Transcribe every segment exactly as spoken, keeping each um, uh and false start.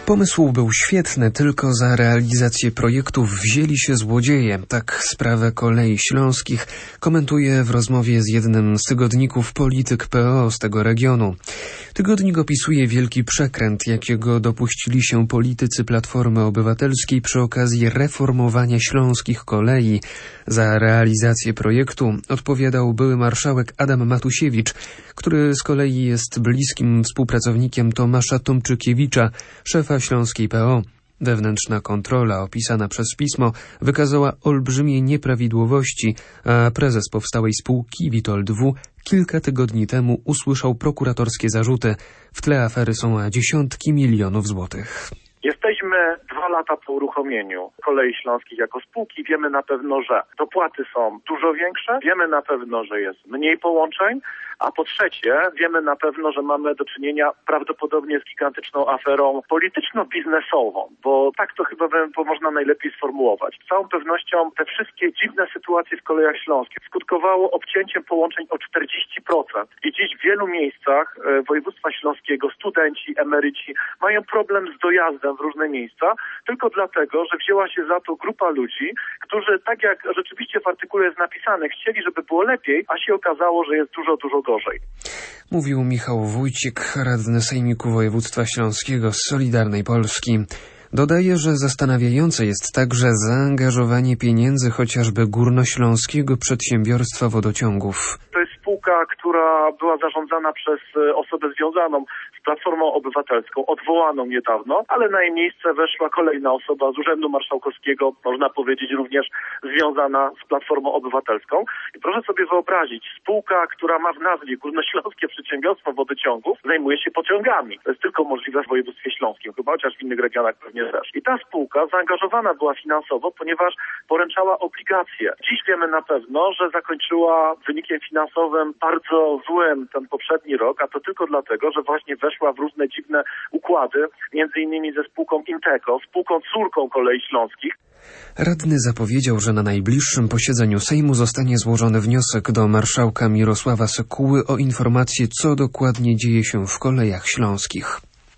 Pomysł był świetny, tylko za realizację projektów wzięli się złodzieje. Tak sprawę kolei śląskich komentuje w rozmowie z jednym z tygodników polityk kropka pe o z tego regionu. Tygodnik opisuje wielki przekręt, jakiego dopuścili się politycy Platformy Obywatelskiej przy okazji reformowania śląskich kolei. Za realizację projektu odpowiadał były marszałek Adam Matusiewicz, który z kolei jest bliskim współpracownikiem Tomasza Tomczykiewicza, szefa śląskiej P O. Wewnętrzna kontrola opisana przez pismo wykazała olbrzymie nieprawidłowości, a prezes powstałej spółki Witold W. kilka tygodni temu usłyszał prokuratorskie zarzuty. W tle afery są dziesiątki milionów złotych. Jesteśmy dwa lata po uruchomieniu Kolei Śląskich jako spółki. Wiemy na pewno, że dopłaty są dużo większe. Wiemy na pewno, że jest mniej połączeń. A po trzecie, wiemy na pewno, że mamy do czynienia prawdopodobnie z gigantyczną aferą polityczno-biznesową, bo tak to chyba można najlepiej sformułować. Z całą pewnością te wszystkie dziwne sytuacje w Kolejach Śląskich skutkowało obcięciem połączeń o czterdzieści procent. I dziś w wielu miejscach województwa śląskiego studenci, emeryci mają problem z dojazdem w różne miejsca, tylko dlatego, że wzięła się za to grupa ludzi, którzy, tak jak rzeczywiście w artykule jest napisane, chcieli, żeby było lepiej, a się okazało, że jest dużo, dużo gorzej. Mówił Michał Wójcik, radny Sejmiku Województwa Śląskiego z Solidarnej Polski. Dodaje, że zastanawiające jest także zaangażowanie pieniędzy chociażby Górnośląskiego Przedsiębiorstwa Wodociągów. To jest spółka, która była zarządzana przez osobę związaną z Platformą Obywatelską, odwołaną niedawno, ale na jej miejsce weszła kolejna osoba z Urzędu Marszałkowskiego, można powiedzieć również związana z Platformą Obywatelską. I proszę sobie wyobrazić, spółka, która ma w nazwie Górnośląskie Przedsiębiorstwo Wodociągów, zajmuje się pociągami. To jest tylko możliwe w województwie śląskim, chyba chociaż w innych regionach pewnie też. I ta spółka zaangażowana była finansowo, ponieważ poręczała obligacje. Dziś wiemy na pewno, że zakończyła wynikiem finansowym bardzo złym ten poprzedni rok, a to tylko dlatego, że właśnie weszła w różne dziwne układy, między innymi ze spółką Inteco, spółką córką Kolei Śląskich. Radny zapowiedział, że na najbliższym posiedzeniu Sejmu zostanie złożony wniosek do marszałka Mirosława Sekuły o informację, co dokładnie dzieje się w Kolejach Śląskich.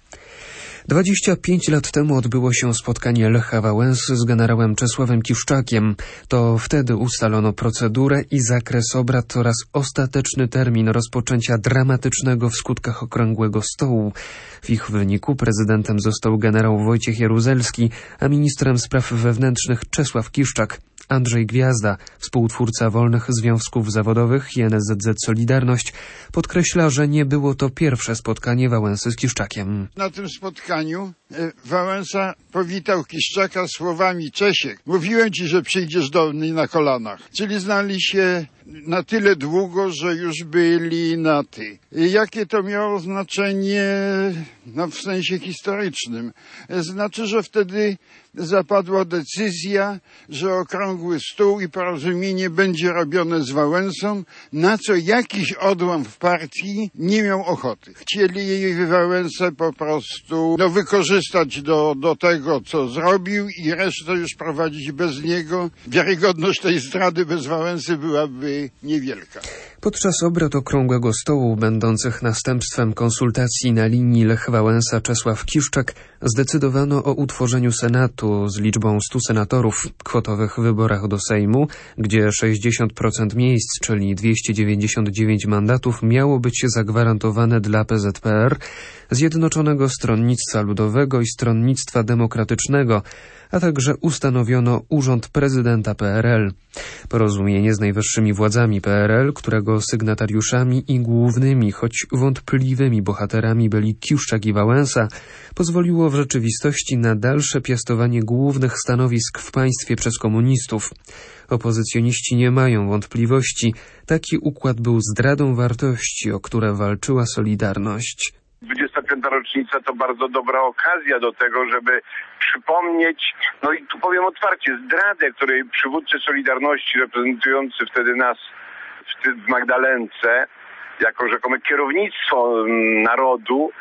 dwadzieścia pięć lat temu odbyło się spotkanie Lecha Wałęsy z generałem Czesławem Kiszczakiem. To wtedy ustalono procedurę i zakres obrad oraz ostateczny termin rozpoczęcia dramatycznego w skutkach okrągłego stołu. W ich wyniku prezydentem został generał Wojciech Jaruzelski, a ministrem spraw wewnętrznych Czesław Kiszczak. Andrzej Gwiazda, współtwórca Wolnych Związków Zawodowych i N S Z Z Solidarność, podkreśla, że nie było to pierwsze spotkanie Wałęsy z Kiszczakiem. Na tym spotkaniu Wałęsa powitał Kiszczaka słowami: Czesiek, mówiłem ci, że przyjdziesz do mnie na kolanach. Czyli znali się na tyle długo, że już byli na ty. I jakie to miało znaczenie, no, w sensie historycznym? Znaczy, że wtedy zapadła decyzja, że okrągły stół i porozumienie będzie robione z Wałęsą, na co jakiś odłam w partii nie miał ochoty. Chcieli Wałęsę po prostu no, wykorzystać do, do tego, co zrobił, i resztę już prowadzić bez niego. Wiarygodność tej zdrady bez Wałęsy byłaby niewielka. Podczas obrad okrągłego stołu, będących następstwem konsultacji na linii Lech Wałęsa-Czesław Kiszczak, zdecydowano o utworzeniu Senatu z liczbą stu senatorów w kwotowych wyborach do Sejmu, gdzie sześćdziesiąt procent miejsc, czyli dwieście dziewięćdziesiąt dziewięć mandatów, miało być zagwarantowane dla P Z P R, Zjednoczonego Stronnictwa Ludowego i Stronnictwa Demokratycznego, a także ustanowiono Urząd Prezydenta P R L. Porozumienie z najwyższymi władzami P R L, którego sygnatariuszami i głównymi, choć wątpliwymi bohaterami byli Kiszczak i Wałęsa, pozwoliło w rzeczywistości na dalsze piastowanie głównych stanowisk w państwie przez komunistów. Opozycjoniści nie mają wątpliwości, taki układ był zdradą wartości, o które walczyła Solidarność. dwudziesta piąta rocznica to bardzo dobra okazja do tego, żeby przypomnieć, no i tu powiem otwarcie, zdradę, której przywódcy Solidarności, reprezentujący wtedy nas w Magdalence, jako rzekome kierownictwo narodu,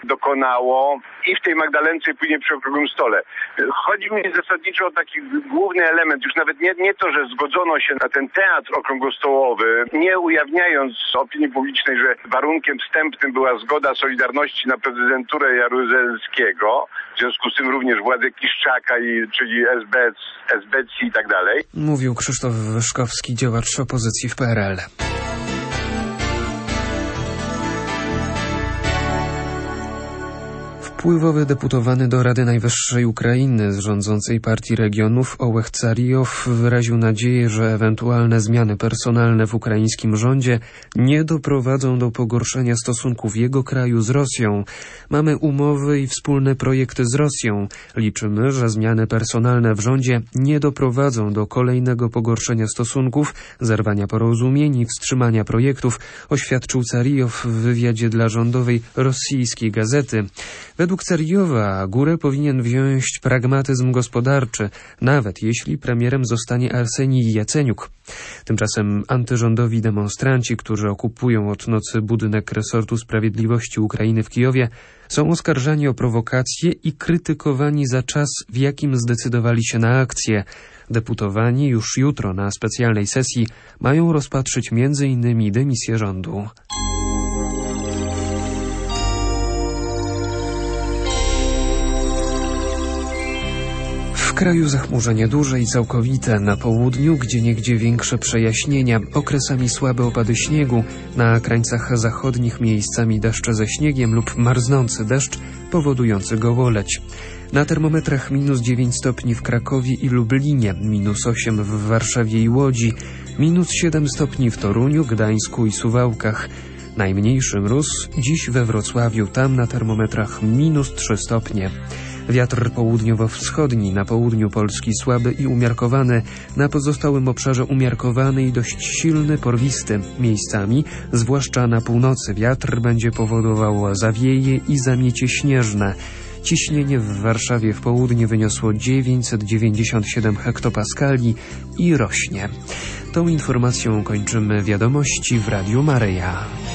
dokonało i w tej Magdalence, i później przy okrągłym stole. Chodzi mi zasadniczo o taki główny element, już nawet nie, nie to, że zgodzono się na ten teatr okrągłostołowy, nie ujawniając opinii publicznej, że warunkiem wstępnym była zgoda Solidarności na prezydenturę Jaruzelskiego, w związku z tym również władze Kiszczaka, i, czyli S B C, S B C i tak dalej. Mówił Krzysztof Wyszkowski, działacz opozycji w P R L. Wpływowy deputowany do Rady Najwyższej Ukrainy z rządzącej Partii Regionów Ołeh Carijow wyraził nadzieję, że ewentualne zmiany personalne w ukraińskim rządzie nie doprowadzą do pogorszenia stosunków jego kraju z Rosją. Mamy umowy i wspólne projekty z Rosją. Liczymy, że zmiany personalne w rządzie nie doprowadzą do kolejnego pogorszenia stosunków, zerwania porozumień i wstrzymania projektów, oświadczył Carijow w wywiadzie dla rządowej rosyjskiej gazety. Według Carijowa górę powinien wziąć pragmatyzm gospodarczy, nawet jeśli premierem zostanie Arsenij Jaceniuk. Tymczasem antyrządowi demonstranci, którzy okupują od nocy budynek resortu sprawiedliwości Ukrainy w Kijowie, są oskarżani o prowokacje i krytykowani za czas, w jakim zdecydowali się na akcję. Deputowani już jutro na specjalnej sesji mają rozpatrzyć między innymi dymisję rządu. W kraju zachmurzenie duże i całkowite, na południu gdzieniegdzie większe przejaśnienia, okresami słabe opady śniegu, na krańcach zachodnich miejscami deszcze ze śniegiem lub marznący deszcz powodujący gołoleć. Na termometrach minus dziewięć stopni w Krakowie i Lublinie, minus osiem w Warszawie i Łodzi, minus siedem stopni w Toruniu, Gdańsku i Suwałkach. Najmniejszy mróz dziś we Wrocławiu, tam na termometrach minus trzy stopnie. Wiatr południowo-wschodni, na południu Polski słaby i umiarkowany, na pozostałym obszarze umiarkowany i dość silny, porwisty. Miejscami, zwłaszcza na północy, wiatr będzie powodował zawieje i zamiecie śnieżne. Ciśnienie w Warszawie w południe wyniosło dziewięćset dziewięćdziesiąt siedem hektopaskali i rośnie. Tą informacją kończymy wiadomości w Radiu Maryja.